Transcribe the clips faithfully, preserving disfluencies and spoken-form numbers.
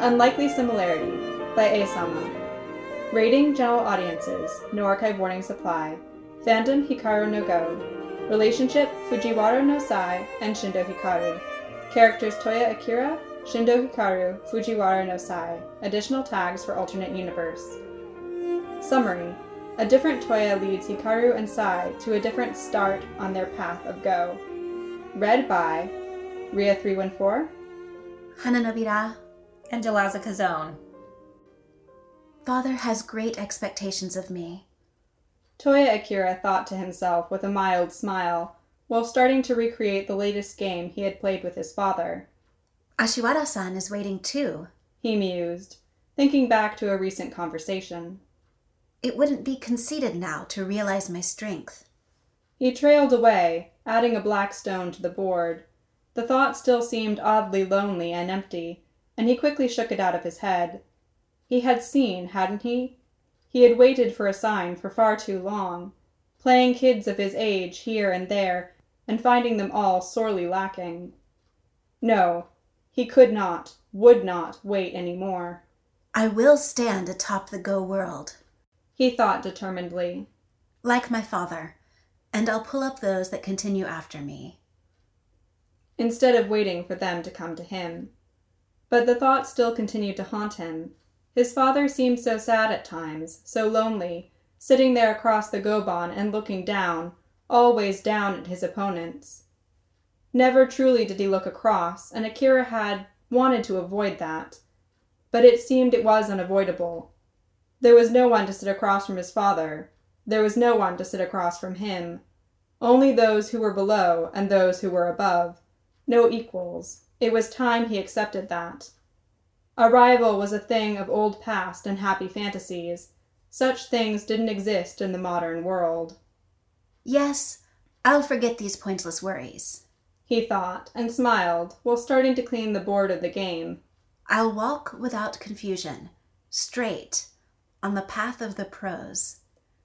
Unlikely Similarity by Asama. Rating general audiences, no archive warning supply. Fandom Hikaru no Go. Relationship Fujiwara no Sai and Shindo Hikaru. Characters Toya Akira, Shindo Hikaru, Fujiwara no Sai. Additional tags for alternate universe. Summary. A different Toya leads Hikaru and Sai to a different start on their path of Go. Read by Ria three one four, Hananobira, and Jalaza Kazone. Father has great expectations of me. Toya Akira thought to himself with a mild smile, while starting to recreate the latest game he had played with his father. Ashiwara-san is waiting too, He mused, thinking back to a recent conversation. It wouldn't be conceited now to realize my strength. He trailed away, adding a black stone to the board. The thought still seemed oddly lonely and empty, and he quickly shook it out of his head. He had seen, hadn't he? He had waited for a sign for far too long, playing kids of his age here and there, and finding them all sorely lacking. No, he could not, would not wait any more. I will stand atop the Go world, he thought determinedly. like my father, and I'll pull up those that continue after me. Instead of waiting for them to come to him. But the thought still continued to haunt him. His father seemed so sad at times, so lonely, sitting there across the Goban and looking down, always down at his opponents. Never truly did he look across, and Akira had wanted to avoid that. But it seemed it was unavoidable. There was no one to sit across from his father. There was no one to sit across from him. Only those who were below and those who were above. No equals. It was time he accepted that. A rival was a thing of old past and happy fantasies. Such things didn't exist in the modern world. Yes, I'll forget these pointless worries, He thought, and smiled, while starting to clean the board of the game. I'll walk without confusion, straight, on the path of the pros.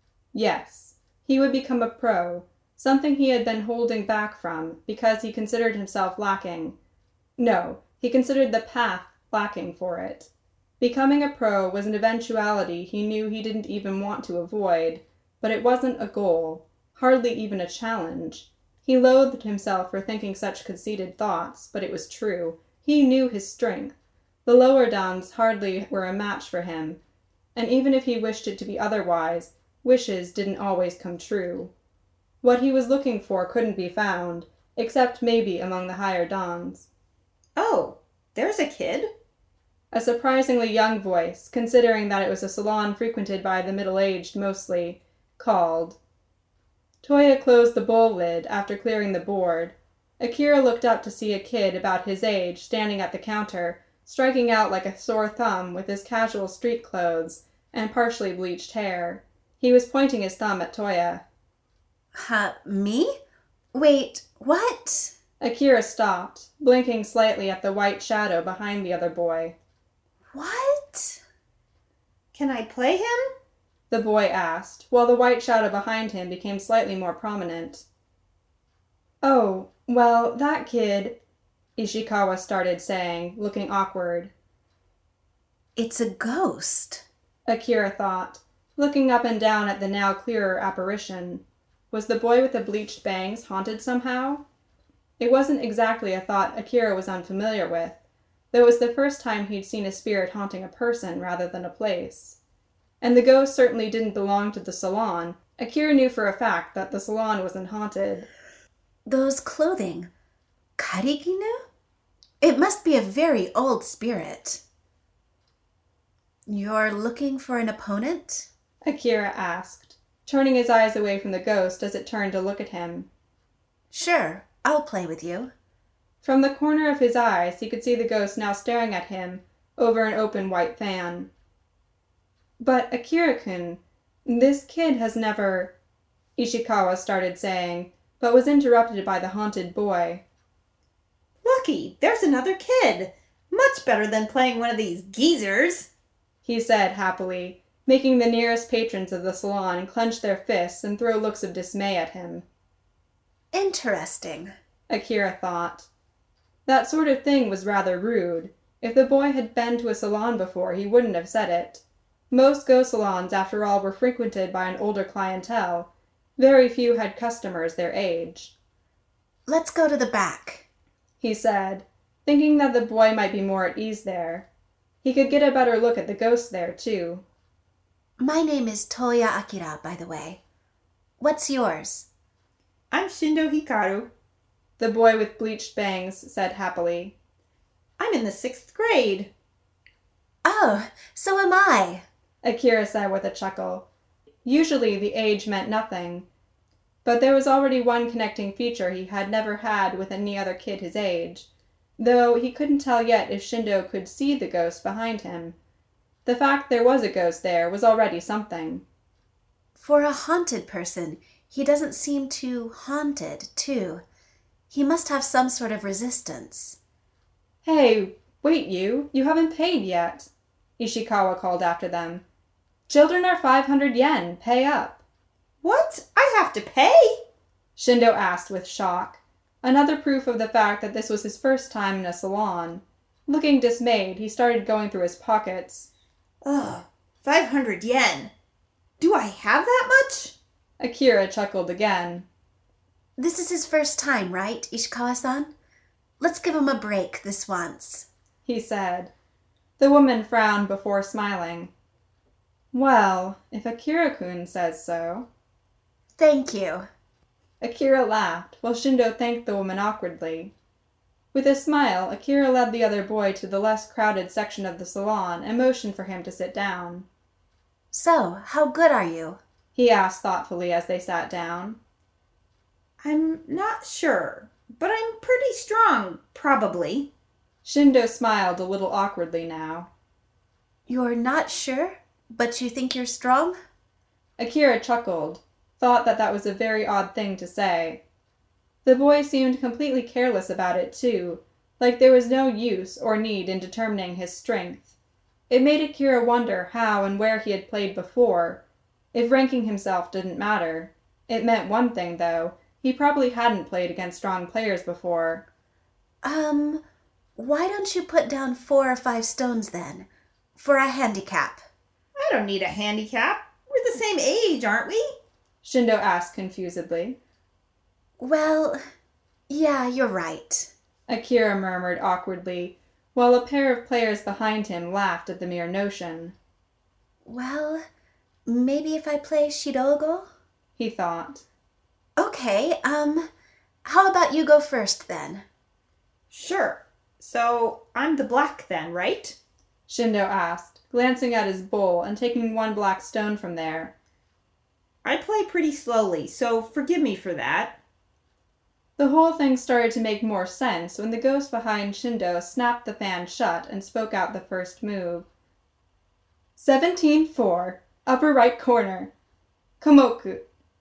Yes, he would become a pro, something he had been holding back from because he considered himself lacking. No, he considered the path lacking for it. Becoming a pro was an eventuality he knew he didn't even want to avoid, but it wasn't a goal, hardly even a challenge. He loathed himself for thinking such conceited thoughts, but it was true. He knew his strength. The lower dans hardly were a match for him, and even if he wished it to be otherwise, wishes didn't always come true. What he was looking for couldn't be found, except maybe among the higher dans. Oh, there's a kid? A surprisingly young voice, considering that it was a salon frequented by the middle-aged mostly, called. Toya closed the bowl lid after clearing the board. Akira looked up to see a kid about his age standing at the counter, striking out like a sore thumb with his casual street clothes and partially bleached hair. He was pointing his thumb at Toya. Huh, me? Wait, what? Akira stopped, blinking slightly at the white shadow behind the other boy. What? Can I play him? The boy asked, while the white shadow behind him became slightly more prominent. Oh, well, that kid, Ishikawa started saying, looking awkward. It's a ghost, Akira thought, looking up and down at the now clearer apparition. Was the boy with the bleached bangs haunted somehow? It wasn't exactly a thought Akira was unfamiliar with, though it was the first time he'd seen a spirit haunting a person rather than a place. And the ghost certainly didn't belong to the salon. Akira knew for a fact that the salon wasn't haunted. Those clothing, kariginu? It must be a very old spirit. You're looking for an opponent? Akira asked, turning his eyes away from the ghost as it turned to look at him. Sure, I'll play with you. From the corner of his eyes, he could see the ghost now staring at him over an open white fan. But Akira-kun, this kid has never... Ishikawa started saying, but was interrupted by the haunted boy. Lucky, there's another kid. Much better than playing one of these geezers, he said happily, making the nearest patrons of the salon clench their fists and throw looks of dismay at him. Interesting, Akira thought. That sort of thing was rather rude. If the boy had been to a salon before, he wouldn't have said it. Most go salons, after all, were frequented by an older clientele. Very few had customers their age. Let's go to the back, he said, thinking that the boy might be more at ease there. He could get a better look at the ghost there, too. My name is Toya Akira, by the way. What's yours? I'm Shindo Hikaru. The boy with bleached bangs said happily. I'm in the sixth grade. Oh, so am I, Akira said with a chuckle. Usually the age meant nothing, but there was already one connecting feature he had never had with any other kid his age, though he couldn't tell yet if Shindo could see the ghost behind him. The fact there was a ghost there was already something. For a haunted person, he doesn't seem too haunted, too. He must have some sort of resistance. Hey, wait you, you haven't paid yet, Ishikawa called after them. Children are five hundred yen, pay up. What? I have to pay? Shindo asked with shock, another proof of the fact that this was his first time in a salon. Looking dismayed, he started going through his pockets. Ugh, five hundred yen. Do I have that much? Akira chuckled again. This is his first time, right, Ishikawa-san? Let's give him a break this once, he said. The woman frowned before smiling. Well, if Akira-kun says so. Thank you. Akira laughed, while Shindo thanked the woman awkwardly. With a smile, Akira led the other boy to the less crowded section of the salon and motioned for him to sit down. So, how good are you? He asked thoughtfully as they sat down. I'm not sure, but I'm pretty strong, probably. Shindo smiled a little awkwardly now. You're not sure, but you think you're strong? Akira chuckled, thought that that was a very odd thing to say. The boy seemed completely careless about it, too, like there was no use or need in determining his strength. It made Akira wonder how and where he had played before. If ranking himself didn't matter. It meant one thing, though. He probably hadn't played against strong players before. Um, why don't you put down four or five stones, then? For a handicap. I don't need a handicap. We're the same age, aren't we? Shindo asked confusedly. Well, yeah, you're right, Akira murmured awkwardly, while a pair of players behind him laughed at the mere notion. Well, maybe if I play Shidogo? He thought. Okay, um, how about you go first, then? Sure. So, I'm the black then, right? Shindo asked, glancing at his bowl and taking one black stone from there. I play pretty slowly, so forgive me for that. The whole thing started to make more sense when the ghost behind Shindo snapped the fan shut and spoke out the first move. seventeen four, upper right corner. Komoku.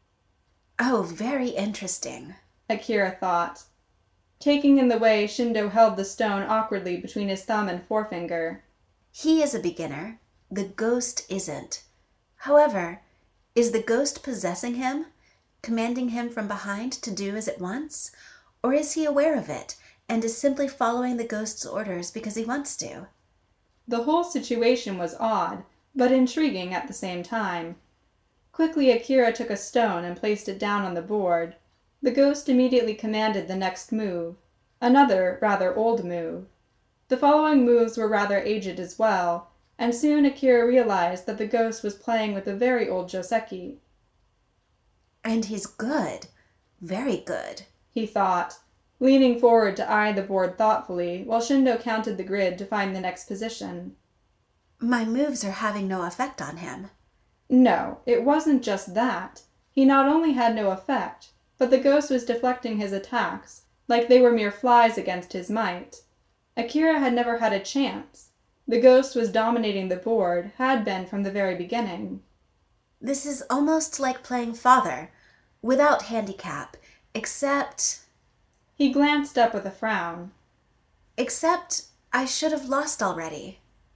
Oh, very interesting, Akira thought, taking in the way Shindo held the stone awkwardly between his thumb and forefinger. He is a beginner. The ghost isn't. However, is the ghost possessing him, commanding him from behind to do as it wants? Or is he aware of it and is simply following the ghost's orders because he wants to? The whole situation was odd, but intriguing at the same time. Quickly Akira took a stone and placed it down on the board. The ghost immediately commanded the next move, another rather old move. The following moves were rather aged as well, and soon Akira realized that the ghost was playing with a very old joseki. And he's good, very good, he thought, leaning forward to eye the board thoughtfully while Shindo counted the grid to find the next position. My moves are having no effect on him. No, it wasn't just that. He not only had no effect, but the ghost was deflecting his attacks, like they were mere flies against his might. Akira had never had a chance. The ghost was dominating the board, had been from the very beginning. This is almost like playing father, without handicap, except... He glanced up with a frown. Except I should have lost already.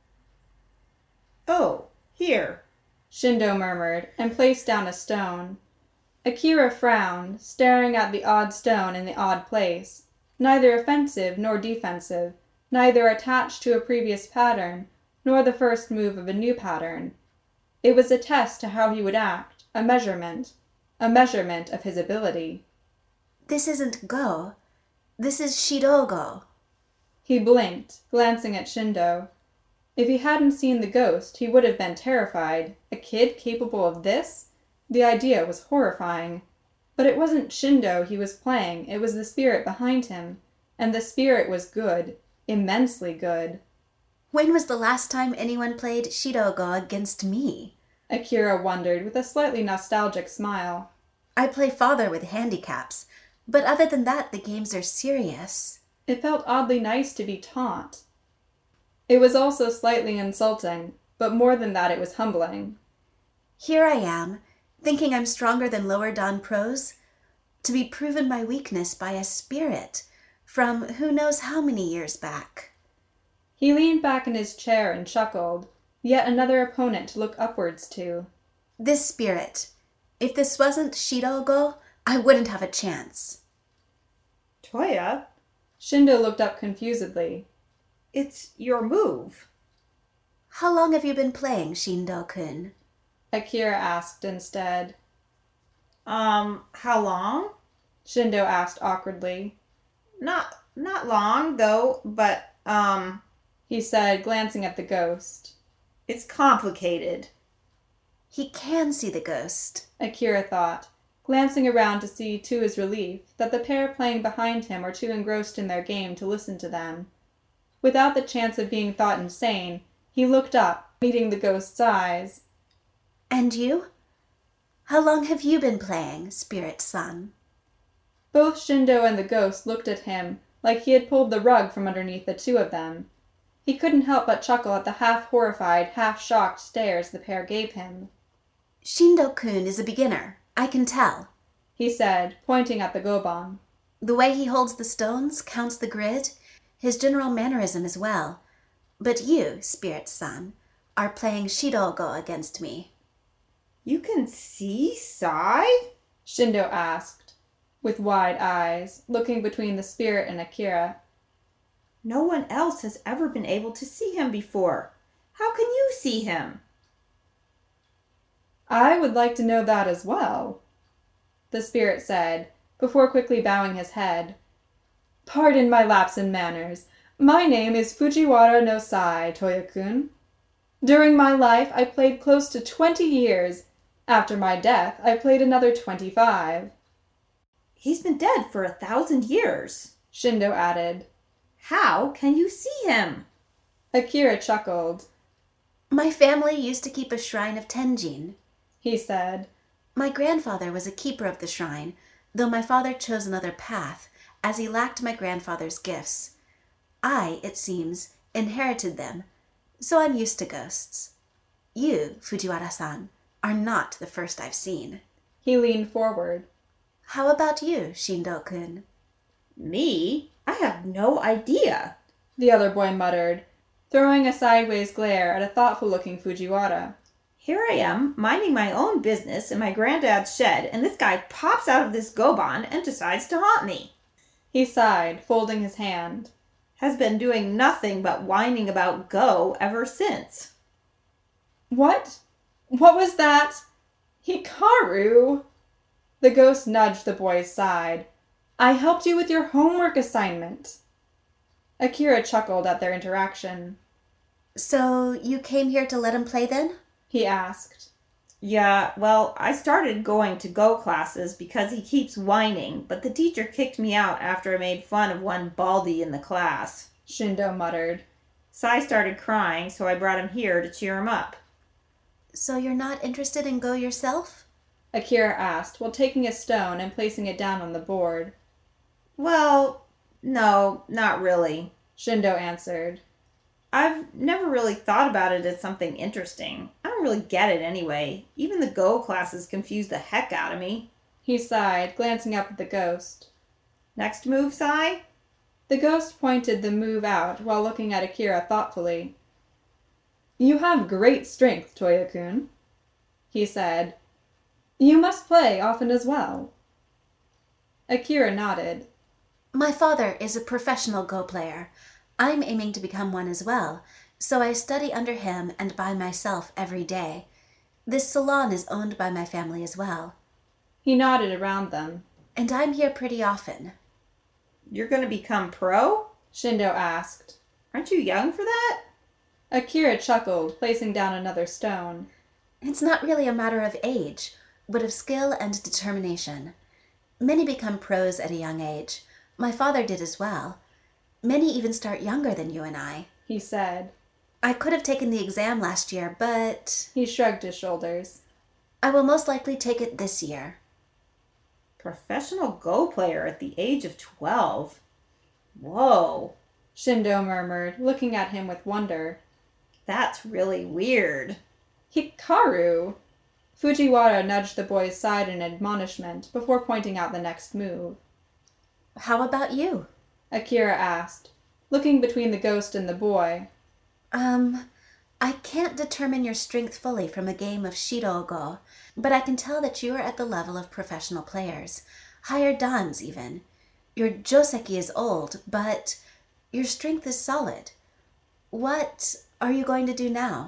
Oh, here. Shindo murmured, and placed down a stone. Akira frowned, staring at the odd stone in the odd place, neither offensive nor defensive, neither attached to a previous pattern nor the first move of a new pattern. It was a test to how he would act, a measurement, a measurement of his ability. This isn't Go. This is Shido-Go. He blinked, glancing at Shindo. If he hadn't seen the ghost, he would have been terrified. A kid capable of this? The idea was horrifying. But it wasn't Shindo he was playing, it was the spirit behind him. And the spirit was good, immensely good. When was the last time anyone played Shido-Go against me? Akira wondered with a slightly nostalgic smile. I play father with handicaps, but other than that the games are serious. It felt oddly nice to be taught. It was also slightly insulting, but more than that it was humbling. Here I am, thinking I'm stronger than lower dan pros, to be proven my weakness by a spirit from who knows how many years back. He leaned back in his chair and chuckled, yet another opponent to look upwards to. This spirit. If this wasn't Shido-Go, I wouldn't have a chance. Toya, Shindo looked up confusedly. it's your move. How long have you been playing, Shindo-kun? Akira asked instead. Um, how long? Shindo asked awkwardly. Not, not long, though, but, um, He said, glancing at the ghost. it's complicated. He can see the ghost. Akira thought, glancing around to see, to his relief, that the pair playing behind him were too engrossed in their game to listen to them. Without the chance of being thought insane, he looked up, meeting the ghost's eyes. And you? How long have you been playing, Spirit Son? Both Shindo and the ghost looked at him like he had pulled the rug from underneath the two of them. He couldn't help but chuckle at the half-horrified, half-shocked stares the pair gave him. Shindo-kun is a beginner, I can tell. He said, pointing at the Goban. The way he holds the stones, counts the grid, his general mannerism as well. But you, Spirit Son, are playing Shido-Go against me. You can see Sai? Shindo asked, with wide eyes, looking between the spirit and Akira. No one else has ever been able to see him before. How can you see him? I would like to know that as well, the spirit said, before quickly bowing his head. Pardon my lapse in manners. My name is Fujiwara no Sai, Toya-kun. During my life, I played close to twenty years. After my death, I played another twenty-five. He's been dead for a thousand years. Shindo added. How can you see him? Akira chuckled. My family used to keep a shrine of Tenjin, He said. My grandfather was a keeper of the shrine, though my father chose another path, as he lacked my grandfather's gifts. I, it seems, inherited them, so I'm used to ghosts. You, Fujiwara-san, are not the first I've seen. He leaned forward. How about you, Shindo-kun? Me? I have no idea. The other boy muttered, throwing a sideways glare at a thoughtful-looking Fujiwara. Here I am, minding my own business in my granddad's shed, and this guy pops out of this Goban and decides to haunt me. He sighed, folding his hand. Has been doing nothing but whining about Go ever since. What? What was that? Hikaru! The ghost nudged the boy's side. I helped you with your homework assignment. Akira chuckled at their interaction. So you came here to let him play then? He asked. Yeah, well, I started going to Go classes because he keeps whining, but the teacher kicked me out after I made fun of one baldy in the class. Shindo muttered. Sai started crying, so I brought him here to cheer him up. So you're not interested in Go yourself? Akira asked, while taking a stone and placing it down on the board. Well, no, not really. Shindo answered. I've never really thought about it as something interesting. I don't really get it anyway. Even the Go classes confuse the heck out of me. He sighed, glancing up at the ghost. Next move, Sai? The ghost pointed the move out while looking at Akira thoughtfully. You have great strength, Toya-kun, he said. You must play often as well. Akira nodded. My father is a professional Go player. I'm aiming to become one as well, so I study under him and by myself every day. This salon is owned by my family as well. He nodded around them. And I'm here pretty often. You're going to become pro? Shindo asked. Aren't you young for that? Akira chuckled, placing down another stone. It's not really a matter of age, but of skill and determination. Many become pros at a young age. My father did as well. Many even start younger than you and I, he said. I could have taken the exam last year, but... He shrugged his shoulders. I will most likely take it this year. Professional Go player at the age of twelve. Whoa. Shindo murmured, looking at him with wonder. That's really weird. Hikaru! Fujiwara nudged the boy's side in admonishment before pointing out the next move. How about you? Akira asked, looking between the ghost and the boy. Um, I can't determine your strength fully from a game of Shido-Go, but I can tell that you are at the level of professional players, higher dans even. Your Joseki is old, but your strength is solid. What are you going to do now?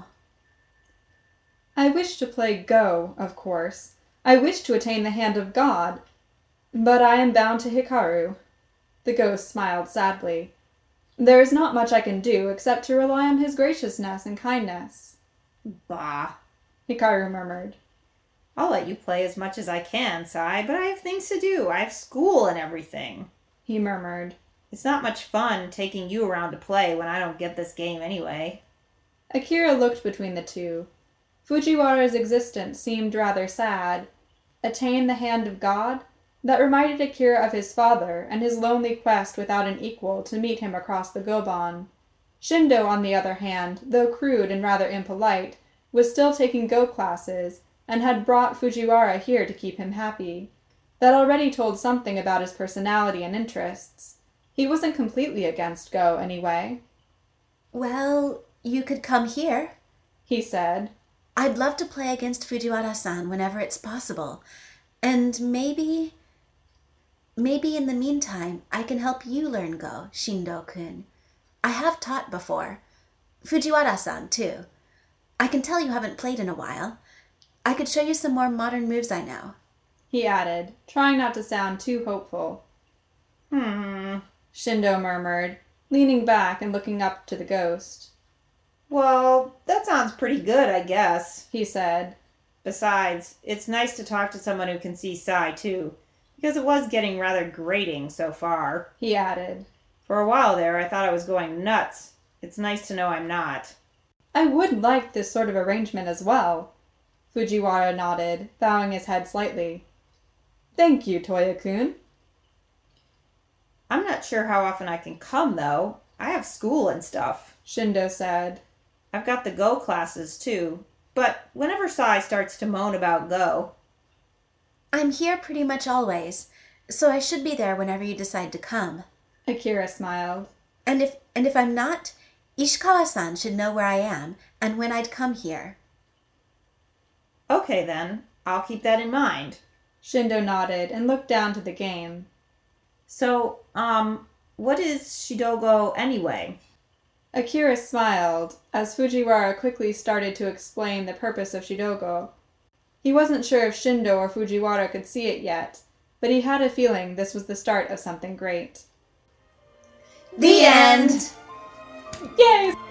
I wish to play Go, of course. I wish to attain the hand of God. But I am bound to Hikaru. The ghost smiled sadly. There is not much I can do except to rely on his graciousness and kindness. Bah. Hikaru murmured. I'll let you play as much as I can, Sai, but I have things to do. I have school and everything. He murmured. It's not much fun taking you around to play when I don't get this game anyway. Akira looked between the two. Fujiwara's existence seemed rather sad. Attain the hand of God? That reminded Akira of his father and his lonely quest without an equal to meet him across the Goban. Shindo, on the other hand, though crude and rather impolite, was still taking Go classes and had brought Fujiwara here to keep him happy. That already told something about his personality and interests. He wasn't completely against Go, anyway. Well, you could come here, he said. I'd love to play against Fujiwara-san whenever it's possible. And maybe... Maybe in the meantime, I can help you learn Go, Shindo-kun. I have taught before. Fujiwara-san, too. I can tell you haven't played in a while. I could show you some more modern moves I know, he added, trying not to sound too hopeful. Hmm, Shindo murmured, leaning back and looking up to the ghost. Well, that sounds pretty good, I guess, he said. Besides, it's nice to talk to someone who can see Sai, too, because it was getting rather grating so far, he added. For a while there, I thought I was going nuts. It's nice to know I'm not. I would like this sort of arrangement as well. Fujiwara nodded, bowing his head slightly. Thank you, Toya-kun. I'm not sure how often I can come, though. I have school and stuff, Shindo said. I've got the Go classes, too. But whenever Sai starts to moan about Go... I'm here pretty much always, so I should be there whenever you decide to come. Akira smiled. And if and if I'm not, Ishikawa-san should know where I am and when I'd come here. Okay, then. I'll keep that in mind. Shindo nodded and looked down to the game. So, um, what is Shido-Go anyway? Akira smiled as Fujiwara quickly started to explain the purpose of Shido-Go. He wasn't sure if Shindo or Fujiwara could see it yet, but he had a feeling this was the start of something great. The end! Yay!